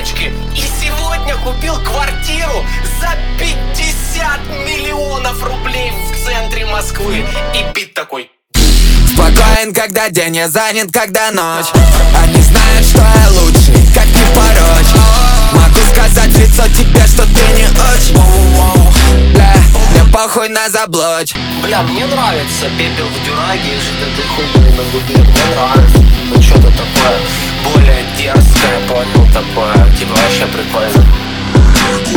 девочки. И сегодня купил квартиру за 50 миллионов рублей в центре Москвы. И бит такой: спокоен, когда день, я занят, когда ночь. Они знают, что я лучший, как не порочь. Могу сказать в лицо тебе, что ты не очень. Бля, мне похуй на заблочь. бля, мне нравится пепел в дюраге, жить этой хуйней на губе. Мне нравится, ну что-то такое более дерзкое, понял, такое, типа вообще прикольно.